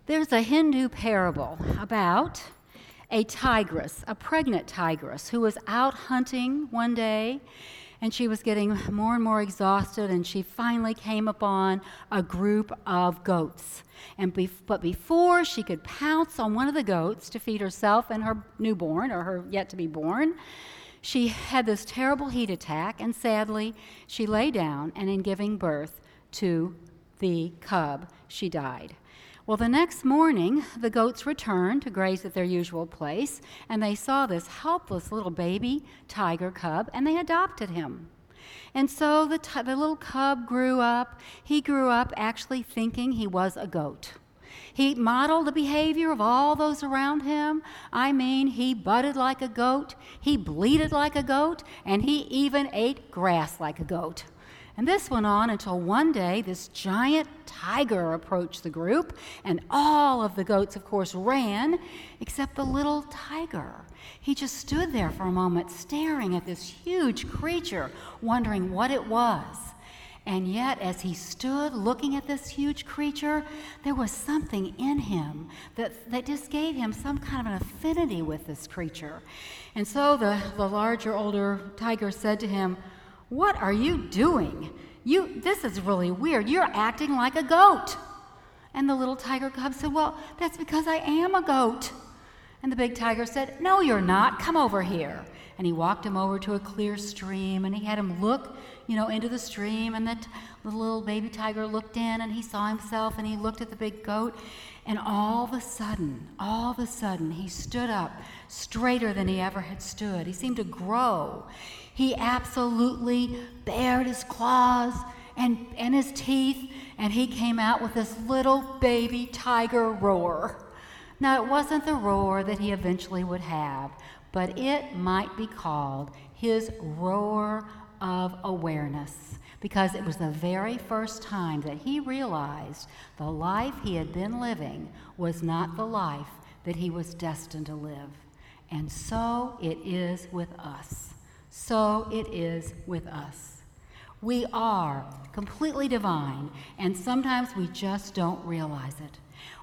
There's a Hindu parable about a tigress, a pregnant tigress, who was out hunting one day, and she was getting more and more exhausted, and she finally came upon a group of goats. But before she could pounce on one of the goats to feed herself and her newborn, or her yet-to-be-born, she had this terrible heat attack, and sadly, she lay down, and in giving birth to the cub, she died. Well, the next morning, the goats returned to graze at their usual place, and they saw this helpless little baby tiger cub, and they adopted him. And so the little cub grew up. He grew up actually thinking he was a goat. He modeled the behavior of all those around him. I mean, he butted like a goat, he bleated like a goat, and he even ate grass like a goat. And this went on until one day this giant tiger approached the group, and all of the goats, of course, ran, except the little tiger. He just stood there for a moment, staring at this huge creature, wondering what it was. And yet, as he stood looking at this huge creature, there was something in him that just gave him some kind of an affinity with this creature. And so the larger, older tiger said to him, "What are you doing? This is really weird. You're acting like a goat." And the little tiger cub said, "Well, that's because I am a goat." And the big tiger said, "No, you're not. Come over here." And he walked him over to a clear stream, and he had him look, into the stream, and the little baby tiger looked in, and he saw himself, and he looked at the big goat, and all of a sudden, he stood up straighter than he ever had stood. He seemed to grow. He absolutely bared his claws and his teeth, and he came out with this little baby tiger roar. Now, it wasn't the roar that he eventually would have, but it might be called his roar of awareness, because it was the very first time that he realized the life he had been living was not the life that he was destined to live. And so it is with us. So it is with us. We are completely divine, and sometimes we just don't realize it.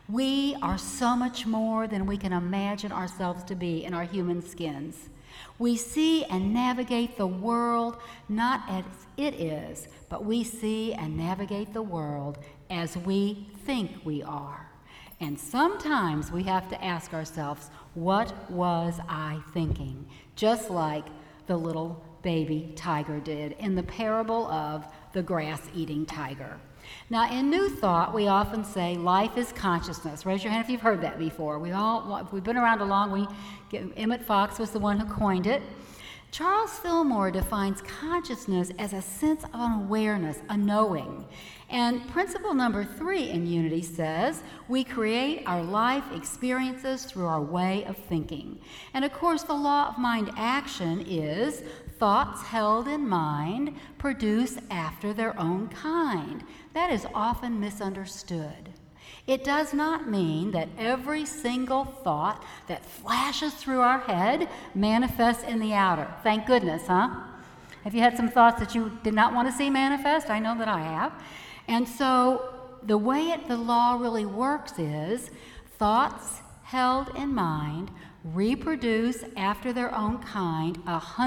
We are so much more than we can imagine ourselves to be in our human skins. We see and navigate the world not as it is, but we see and navigate the world as we think we are. And sometimes we have to ask ourselves, what was I thinking? Just like the little baby tiger did in the parable of the grass-eating tiger. Now, in New Thought, we often say life is consciousness. Raise your hand if you've heard that before. If we've been around long, Emmett Fox was the one who coined it. Charles Fillmore defines consciousness as a sense of an awareness, a knowing. And principle number 3 in Unity says, we create our life experiences through our way of thinking. And of course, the law of mind action is thoughts held in mind produce after their own kind. That is often misunderstood. It does not mean that every single thought that flashes through our head manifests in the outer. Thank goodness, huh? Have you had some thoughts that you did not want to see manifest? I know that I have. And so the way the law really works is thoughts held in mind reproduce after their own kind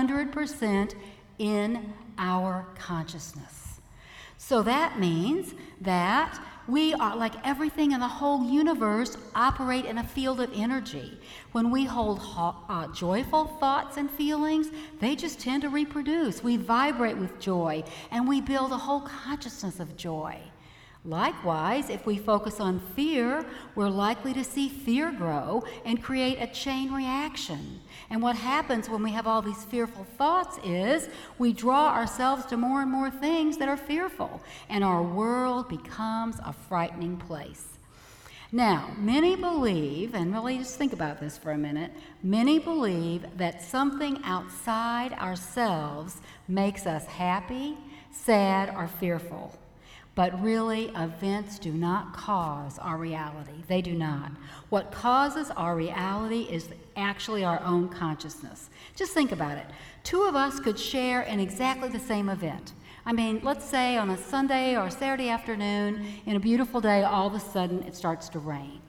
100% in our consciousness. So that means that we are, like everything in the whole universe, operate in a field of energy. When we hold joyful thoughts and feelings, they just tend to reproduce. We vibrate with joy, and we build a whole consciousness of joy. Likewise, if we focus on fear, we're likely to see fear grow and create a chain reaction. And what happens when we have all these fearful thoughts is we draw ourselves to more and more things that are fearful, and our world becomes a frightening place. Now, many believe, and really just think about this for a minute, many believe that something outside ourselves makes us happy, sad, or fearful. But really, events do not cause our reality. They do not. What causes our reality is actually our own consciousness. Just think about it. 2 of us could share in exactly the same event. I mean, let's say on a Sunday or a Saturday afternoon, in a beautiful day, all of a sudden it starts to rain.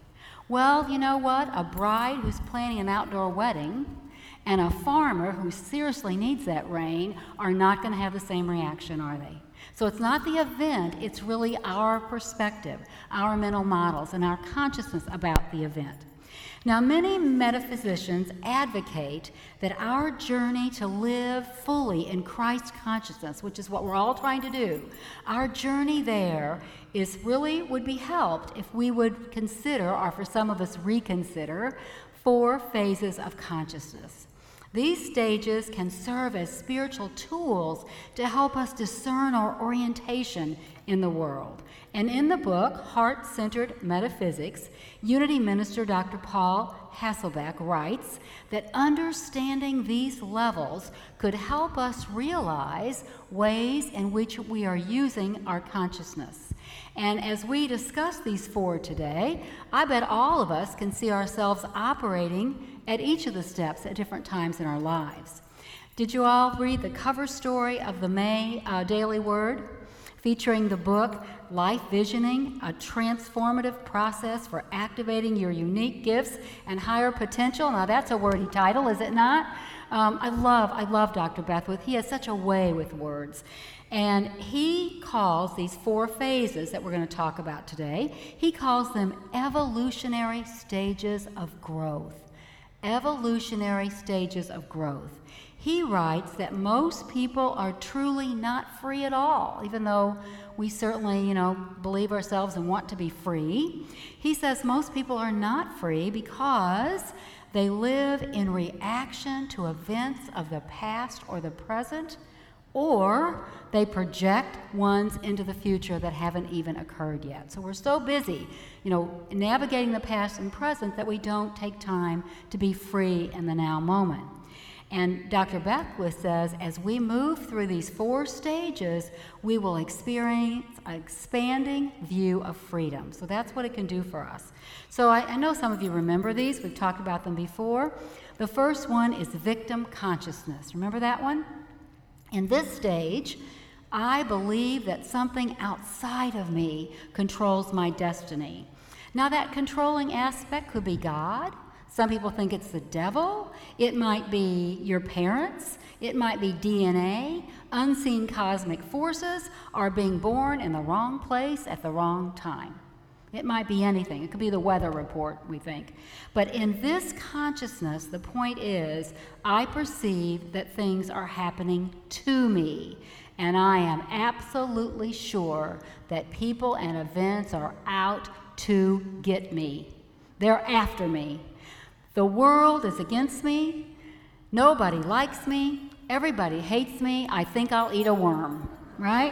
Well, you know what? A bride who's planning an outdoor wedding and a farmer who seriously needs that rain are not going to have the same reaction, are they? So it's not the event, it's really our perspective, our mental models, and our consciousness about the event. Now, many metaphysicians advocate that our journey to live fully in Christ consciousness, which is what we're all trying to do, our journey there would be helped if we would consider, or for some of us reconsider, 4 phases of consciousness. These stages can serve as spiritual tools to help us discern our orientation in the world. And in the book, Heart-Centered Metaphysics, Unity Minister Dr. Paul Hasselbeck writes that understanding these levels could help us realize ways in which we are using our consciousness. And as we discuss these 4 today, I bet all of us can see ourselves operating at each of the steps at different times in our lives. Did you all read the cover story of the May Daily Word, featuring the book Life Visioning, a transformative process for activating your unique gifts and higher potential? Now that's a wordy title, is it not? I love Dr. Beckwith. He has such a way with words. And he calls these 4 phases that we're going to talk about today, he calls them evolutionary stages of growth. Evolutionary stages of growth. He writes that most people are truly not free at all, even though we certainly, believe ourselves and want to be free. He says most people are not free because they live in reaction to events of the past or the present, or they project ones into the future that haven't even occurred yet. So we're so busy, navigating the past and present that we don't take time to be free in the now moment. And Dr. Beckwith says as we move through these 4 stages, we will experience an expanding view of freedom. So that's what it can do for us. So I know some of you remember these. We've talked about them before. The first one is victim consciousness. Remember that one? In this stage, I believe that something outside of me controls my destiny. Now, that controlling aspect could be God. Some people think it's the devil. It might be your parents. It might be DNA. Unseen cosmic forces are being born in the wrong place at the wrong time. It might be anything. It could be the weather report, we think. But in this consciousness, the point is, I perceive that things are happening to me. And I am absolutely sure that people and events are out to get me. They're after me. The world is against me. Nobody likes me. Everybody hates me. I think I'll eat a worm, right?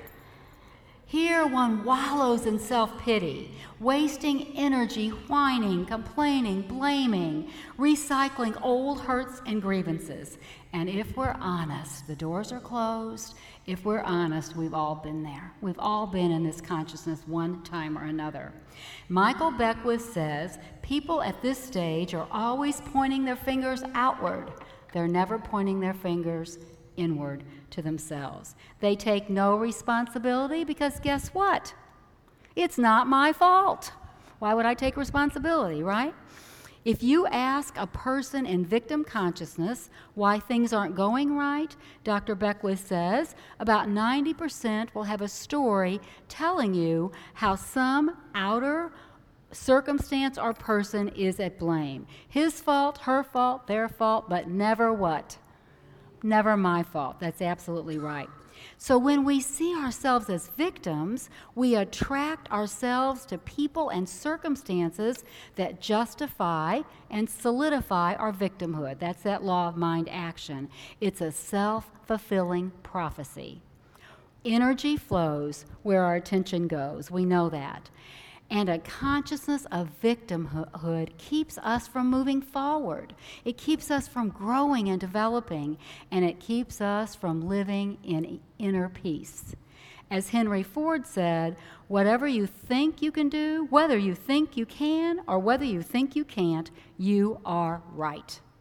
Here one wallows in self-pity, wasting energy, whining, complaining, blaming, recycling old hurts and grievances. And if we're honest, the doors are closed. If we're honest, we've all been there. We've all been in this consciousness one time or another. Michael Beckwith says, people at this stage are always pointing their fingers outward. They're never pointing their fingers inward to themselves. They take no responsibility because guess what? It's not my fault. Why would I take responsibility, right? If you ask a person in victim consciousness why things aren't going right, Dr. Beckwith says about 90% will have a story telling you how some outer circumstance or person is at blame. His fault, her fault, their fault, but never what? Never my fault. That's absolutely right. So when we see ourselves as victims, we attract ourselves to people and circumstances that justify and solidify our victimhood. That's that law of mind action. It's a self-fulfilling prophecy. Energy flows where our attention goes. We know that. And a consciousness of victimhood keeps us from moving forward. It keeps us from growing and developing, and it keeps us from living in inner peace. As Henry Ford said, whatever you think you can do, whether you think you can or whether you think you can't, you are right.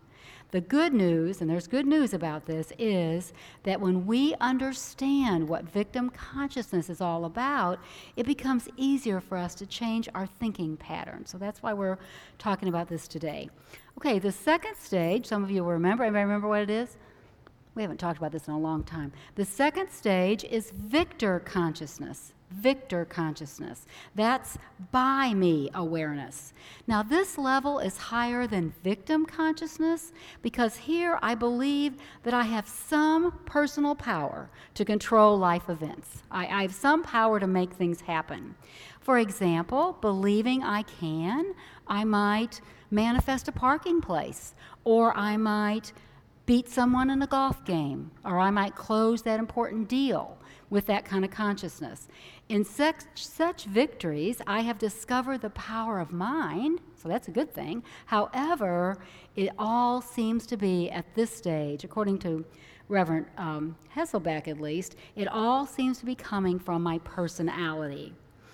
The good news, and there's good news about this, is that when we understand what victim consciousness is all about, it becomes easier for us to change our thinking pattern. So that's why we're talking about this today. Okay, the second stage, some of you will remember. Anybody remember what it is? We haven't talked about this in a long time. The second stage is victor consciousness. Victor consciousness. That's by me awareness. Now, this level is higher than victim consciousness because here I believe that I have some personal power to control life events. I have some power to make things happen. For example, believing I might manifest a parking place, or I might beat someone in a golf game, or I might close that important deal with that kind of consciousness. In such victories, I have discovered the power of mind, so that's a good thing. However, it all seems to be at this stage, according to Reverend Hesselbeck at least, it all seems to be coming from my personality.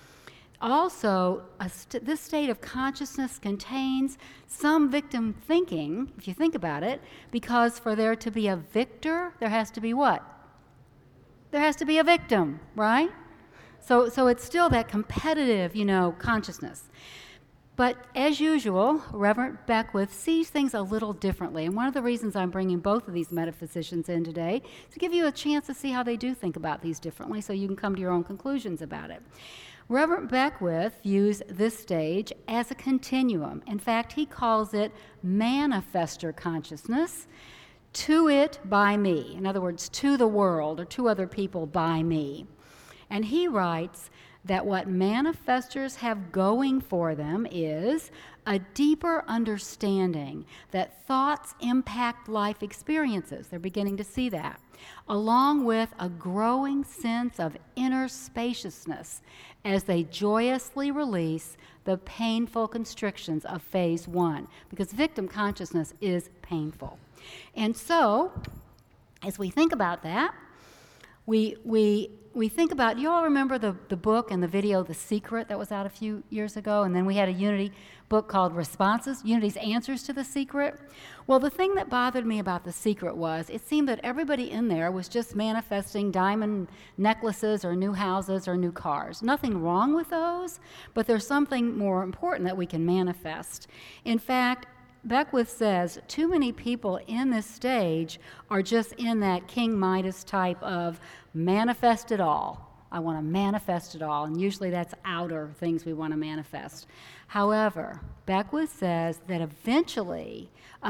Also, this state of consciousness contains some victim thinking, if you think about it, because for there to be a victor, there has to be what? There has to be a victim, right? So it's still that competitive, consciousness. But as usual, Reverend Beckwith sees things a little differently. And one of the reasons I'm bringing both of these metaphysicians in today is to give you a chance to see how they do think about these differently so you can come to your own conclusions about it. Reverend Beckwith views this stage as a continuum. In fact, he calls it manifestor consciousness, to it by me. In other words, to the world or to other people by me. And he writes that what manifestors have going for them is a deeper understanding that thoughts impact life experiences. They're beginning to see that, along with a growing sense of inner spaciousness as they joyously release the painful constrictions of phase 1, because victim consciousness is painful. And so, as we think about that, we think about, you all remember the book and the video, The Secret, that was out a few years ago, and then we had a Unity book called Unity's Answers to the Secret. Well, the thing that bothered me about The Secret was it seemed that everybody in there was just manifesting diamond necklaces or new houses or new cars. Nothing wrong with those, but there's something more important that we can manifest. In fact, Beckwith says too many people in this stage are just in that King Midas type of manifest it all. I want to manifest it all, and usually that's outer things we want to manifest. However, Beckwith says that eventually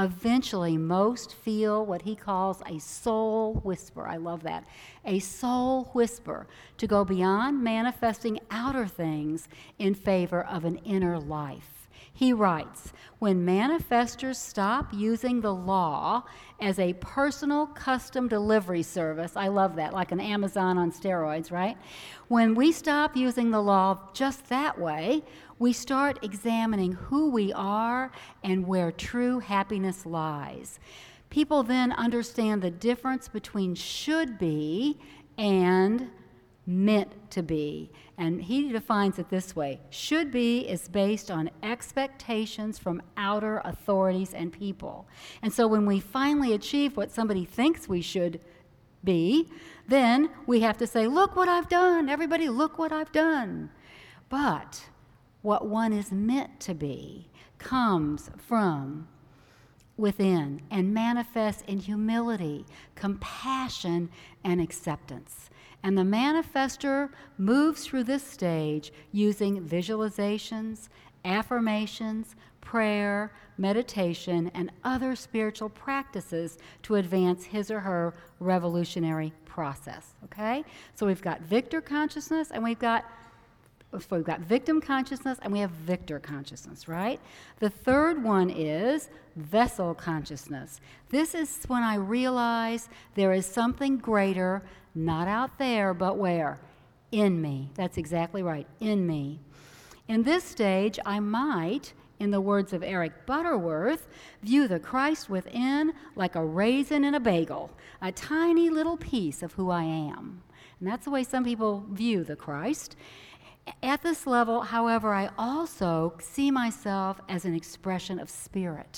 most feel what he calls a soul whisper. I love that. A soul whisper to go beyond manifesting outer things in favor of an inner life. He writes, when manifestors stop using the law as a personal custom delivery service, I love that, like an Amazon on steroids, right? When we stop using the law just that way, we start examining who we are and where true happiness lies. People then understand the difference between should be and meant to be. And he defines it this way. Should be is based on expectations from outer authorities and people. And so when we finally achieve what somebody thinks we should be, then we have to say, look what I've done. Everybody, look what I've done. But what one is meant to be comes from within and manifests in humility, compassion, and acceptance. And the manifestor moves through this stage using visualizations, affirmations, prayer, meditation, and other spiritual practices to advance his or her revolutionary process. Okay? So we've got victor consciousness, and we've got victim consciousness, and we have victor consciousness, right? The third one is vessel consciousness. This is when I realize there is something greater, not out there, but where? In me. That's exactly right, in me. In this stage, I might, in the words of Eric Butterworth, view the Christ within like a raisin in a bagel, a tiny little piece of who I am. And that's the way some people view the Christ. At this level, however, I also see myself as an expression of spirit.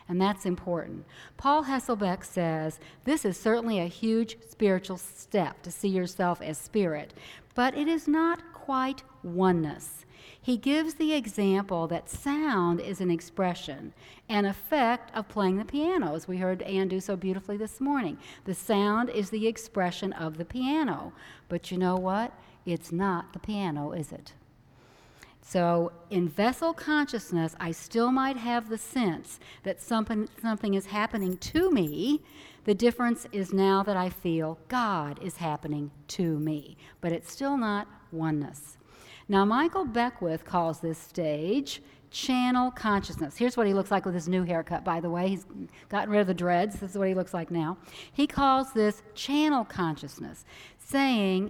And that's important. Paul Hasselbeck says, this is certainly a huge spiritual step to see yourself as spirit, but it is not quite oneness. He gives the example that sound is an expression, an effect of playing the piano, as we heard Ann do so beautifully this morning. The sound is the expression of the piano. But you know what? It's not the piano, is it? So in vessel consciousness, I still might have the sense that something is happening to me. The difference is now that I feel God is happening to me. But it's still not oneness. Now, Michael Beckwith calls this stage channel consciousness. Here's what he looks like with his new haircut, by the way. He's gotten rid of the dreads. This is what he looks like now. He calls this channel consciousness, saying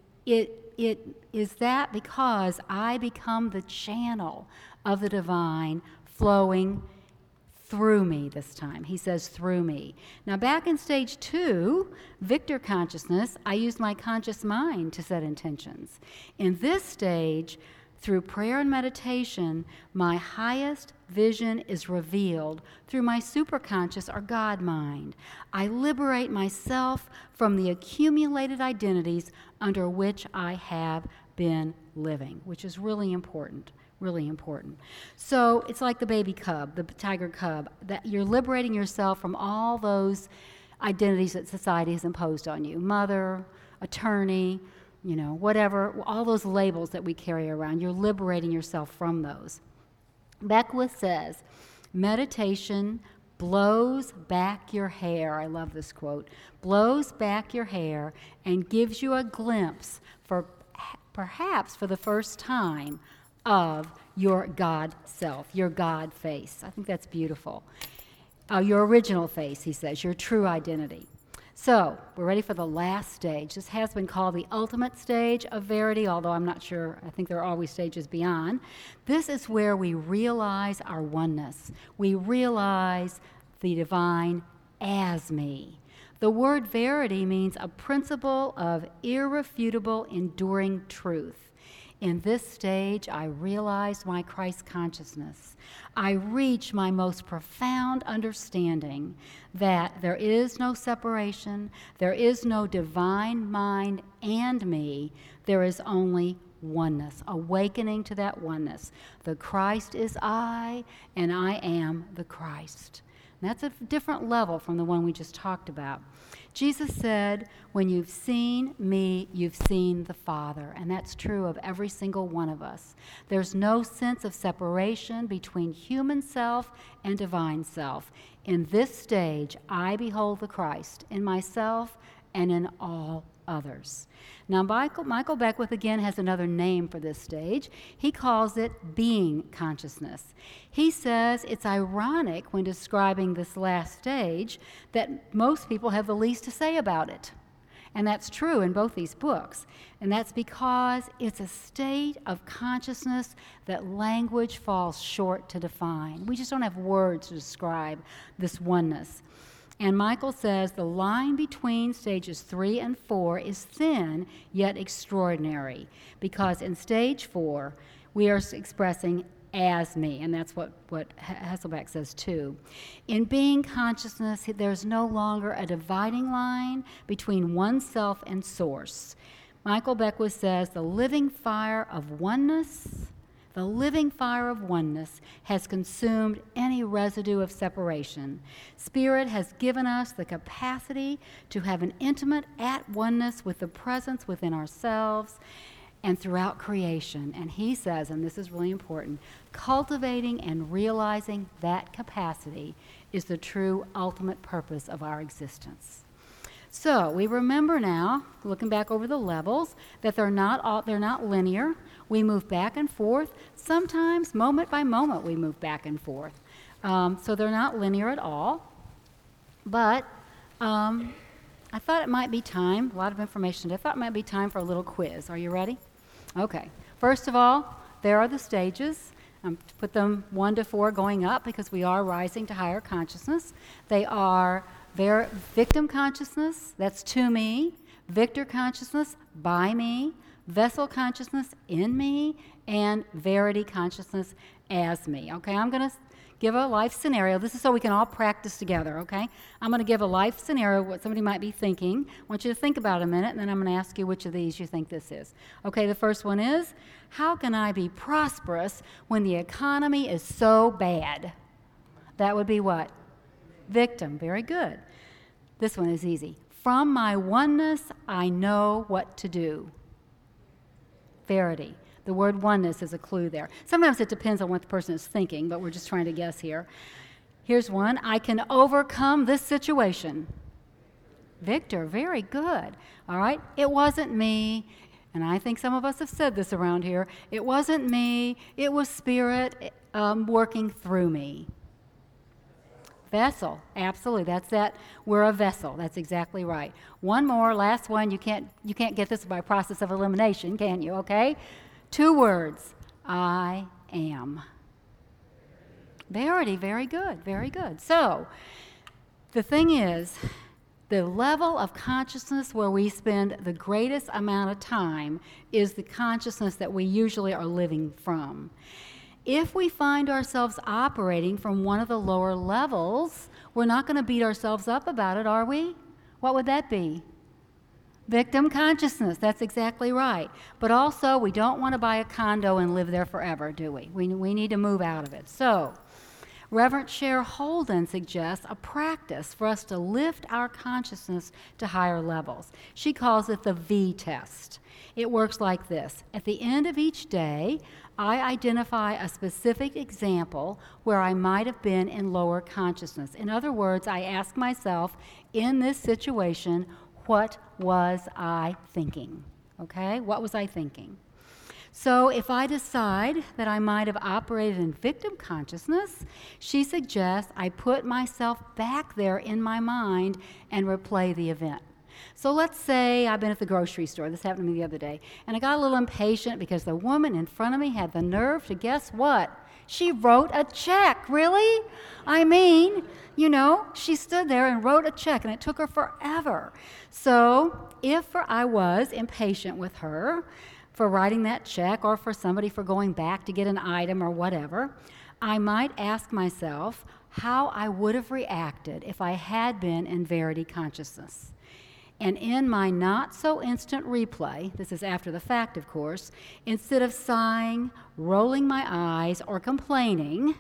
it is that because I become the channel of the divine flowing through me this time. He says through me. Now back in stage 2, Victor consciousness, I use my conscious mind to set intentions. In this stage, through prayer and meditation, my highest vision is revealed through my superconscious or God mind. I liberate myself from the accumulated identities under which I have been living, which is really important. Really important. So it's like the baby cub, the tiger cub, that you're liberating yourself from all those identities that society has imposed on you. Mother, attorney, whatever, all those labels that we carry around. You're liberating yourself from those. Beckwith says, meditation blows back your hair. I love this quote. Blows back your hair and gives you a glimpse, perhaps for the first time, of your God self, your God face. I think that's beautiful. Your original face, he says, your true identity. So, we're ready for the last stage. This has been called the ultimate stage of verity, although I'm not sure. I think there are always stages beyond. This is where we realize our oneness. We realize the divine as me. The word verity means a principle of irrefutable, enduring truth. In this stage, I realize my Christ consciousness. I reach my most profound understanding that there is no separation, there is no divine mind and me, there is only oneness, awakening to that oneness. The Christ is I, and I am the Christ. And that's a different level from the one we just talked about. Jesus said, when you've seen me, you've seen the Father. And that's true of every single one of us. There's no sense of separation between human self and divine self. In this stage, I behold the Christ in myself and in all others. Now, Michael Beckwith again has another name for this stage. He calls it being consciousness. He says it's ironic when describing this last stage that most people have the least to say about it. And that's true in both these books. And that's because it's a state of consciousness that language falls short to define. We just don't have words to describe this oneness. And Michael says the line between stages 3 and 4 is thin yet extraordinary, because in stage 4 we are expressing as me, and that's what Hasselbeck says too. In being consciousness, there's no longer a dividing line between oneself and source. Michael Beckwith says the living fire of oneness has consumed any residue of separation. Spirit has given us the capacity to have an intimate at-oneness with the presence within ourselves and throughout creation. And he says, and this is really important, cultivating and realizing that capacity is the true ultimate purpose of our existence. So we remember now, looking back over the levels, that they're not linear. We move back and forth. Sometimes, moment by moment, we move back and forth. So they're not linear at all. But I thought it might be time, a lot of information today, I thought it might be time for a little quiz. Are you ready? Okay. First of all, there are the stages. Put them 1 to 4 going up because we are rising to higher consciousness. They are victim consciousness, that's to me, victor consciousness, by me, vessel consciousness, in me, and verity consciousness, as me. Okay, I'm going to give a life scenario. This is so we can all practice together, okay? I'm going to give a life scenario, what somebody might be thinking. I want you to think about it a minute, and then I'm going to ask you which of these you think this is. Okay, the first one is, how can I be prosperous when the economy is so bad? That would be what? Victim. Very good. This one is easy. From my oneness, I know what to do. Verity. The word oneness is a clue there. Sometimes it depends on what the person is thinking, but we're just trying to guess here. Here's one. I can overcome this situation. Victor. Very good. All right. It wasn't me. And I think some of us have said this around here. It wasn't me. It was Spirit working through me. Vessel, absolutely. That's that. We're a vessel. That's exactly right. One more, last one. You can't get this by process of elimination, can you? Okay. 2 words. I am. Verity, very good, very good. So, the thing is, the level of consciousness where we spend the greatest amount of time is the consciousness that we usually are living from. If we find ourselves operating from one of the lower levels, we're not going to beat ourselves up about it, are we? What would that be? Victim consciousness. That's exactly right. But also, we don't want to buy a condo and live there forever, do we? We need to move out of it. So, Reverend Cher Holden suggests a practice for us to lift our consciousness to higher levels. She calls it the V test. It works like this. At the end of each day, I identify a specific example where I might have been in lower consciousness. In other words, I ask myself, in this situation, what was I thinking? Okay? What was I thinking? So if I decide that I might have operated in victim consciousness, she suggests I put myself back there in my mind and replay the event. So let's say I've been at the grocery store. This happened to me the other day. And I got a little impatient because the woman in front of me had the nerve to guess what? She wrote a check. Really? I mean, she stood there and wrote a check, and it took her forever. So if I was impatient with her for writing that check or for somebody for going back to get an item or whatever, I might ask myself how I would have reacted if I had been in verity consciousness. And in my not-so-instant replay, this is after the fact, of course, instead of sighing, rolling my eyes, or complaining,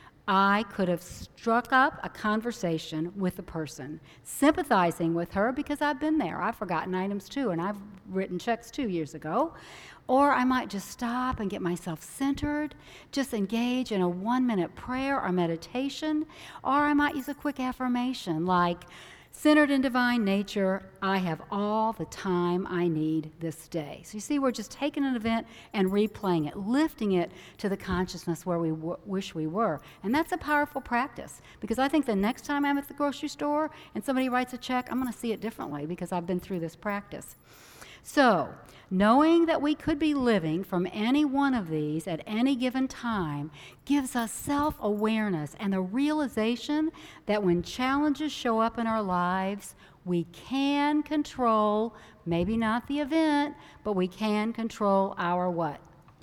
I could have struck up a conversation with the person, sympathizing with her because I've been there. I've forgotten items too, and I've written checks 2 years ago. Or I might just stop and get myself centered, just engage in a 1-minute prayer or meditation, or I might use a quick affirmation like, centered in divine nature, I have all the time I need this day. So you see, we're just taking an event and replaying it, lifting it to the consciousness where we wish we were. And that's a powerful practice, because I think the next time I'm at the grocery store and somebody writes a check, I'm going to see it differently because I've been through this practice. So, knowing that we could be living from any one of these at any given time gives us self-awareness and the realization that when challenges show up in our lives, we can control, maybe not the event, but we can control our what?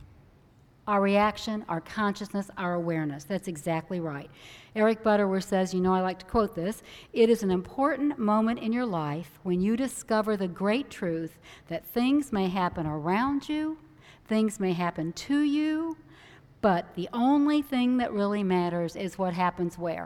Our reaction, our consciousness, our awareness. That's exactly right. Eric Butterworth says, I like to quote this, it is an important moment in your life when you discover the great truth that things may happen around you, things may happen to you, but the only thing that really matters is what happens where?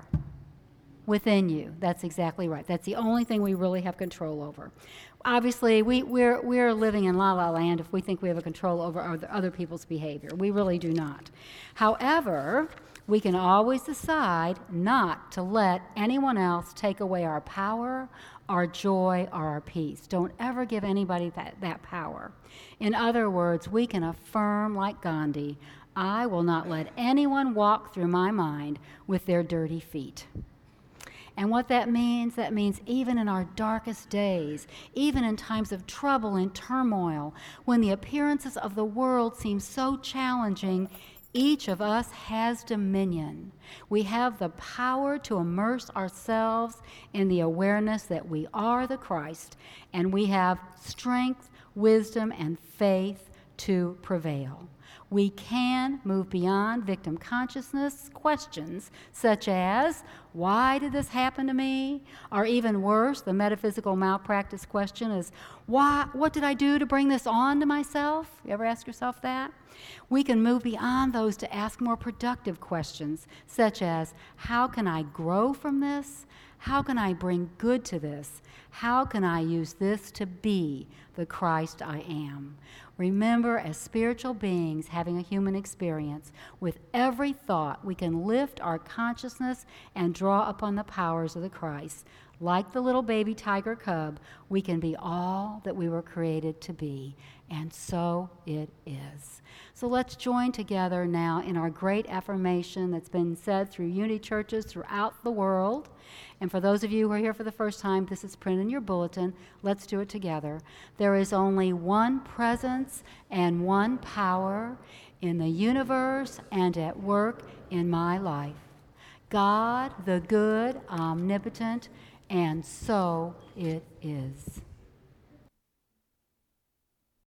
Within you. That's exactly right. That's the only thing we really have control over. Obviously, we're living in la-la land if we think we have a control over other people's behavior. We really do not. However, we can always decide not to let anyone else take away our power, our joy, or our peace. Don't ever give anybody that power. In other words, we can affirm, like Gandhi, I will not let anyone walk through my mind with their dirty feet. And what that means even in our darkest days, even in times of trouble and turmoil, when the appearances of the world seem so challenging, each of us has dominion. We have the power to immerse ourselves in the awareness that we are the Christ, and we have strength, wisdom, and faith to prevail. We can move beyond victim consciousness questions such as, why did this happen to me? Or even worse, the metaphysical malpractice question is, what did I do to bring this on to myself? You ever ask yourself that? We can move beyond those to ask more productive questions such as, how can I grow from this? How can I bring good to this? How can I use this to be the Christ I am? Remember, as spiritual beings having a human experience, with every thought we can lift our consciousness and draw upon the powers of the Christ. Like the little baby tiger cub, we can be all that we were created to be. And so it is. So let's join together now in our great affirmation that's been said through unity churches throughout the world. And for those of you who are here for the first time, this is printed in your bulletin. Let's do it together. There is only one presence and one power in the universe and at work in my life. God, the good, omnipotent, and so it is.